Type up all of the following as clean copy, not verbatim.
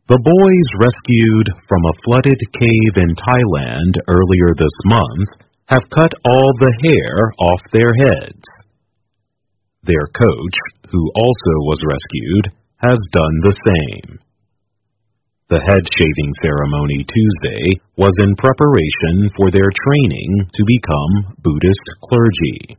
The boys rescued from a flooded cave in Thailand earlier this month have cut all the hair off their heads. Their coach, who also was rescued, has done the same. The head-shaving ceremony Tuesday was in preparation for their training to become Buddhist clergy.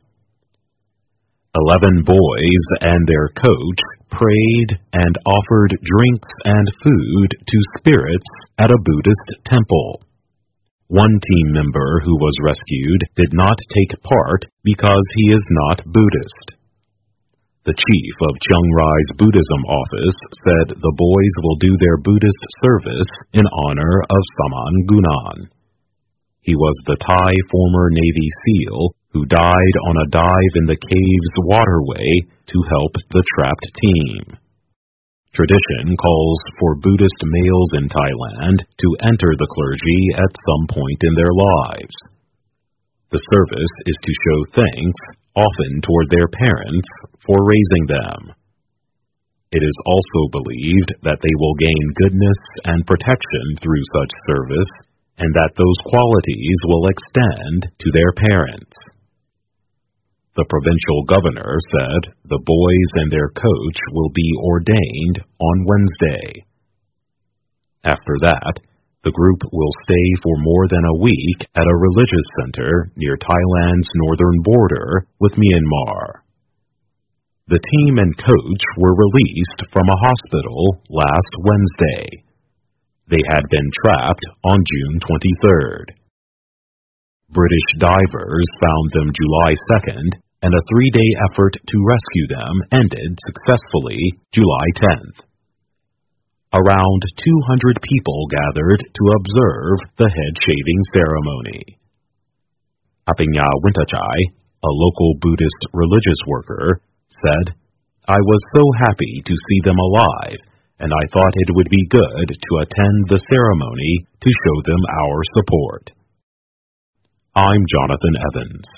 11 boys and their coach prayed and offered drinks and food to spirits at a Buddhist temple. One team member who was rescued did not take part because he is not Buddhist. The chief of Chiang Rai's Buddhism office said the boys will do their Buddhist service in honor of Saman Gunan. He was the Thai former Navy SEAL who died on a dive in the cave's waterway to help the trapped team. Tradition calls for Buddhist males in Thailand to enter the clergy at some point in their lives. The service is to show thanks, often toward their parents, for raising them. It is also believed that they will gain goodness and protection through such service, and that those qualities will extend to their parents. The provincial governor said the boys and their coach will be ordained on Wednesday. After that, the group will stay for more than a week at a religious center near Thailand's northern border with Myanmar. The team and coach were released from a hospital last Wednesday. They had been trapped on June 23rd. British divers found them July 2nd, and a 3-day effort to rescue them ended successfully July 10th. Around 200 people gathered to observe the head-shaving ceremony. Apinya Wintachai, a local Buddhist religious worker, said, "I was so happy to see them alive, and I thought it would be good to attend the ceremony to show them our support." I'm Jonathan Evans.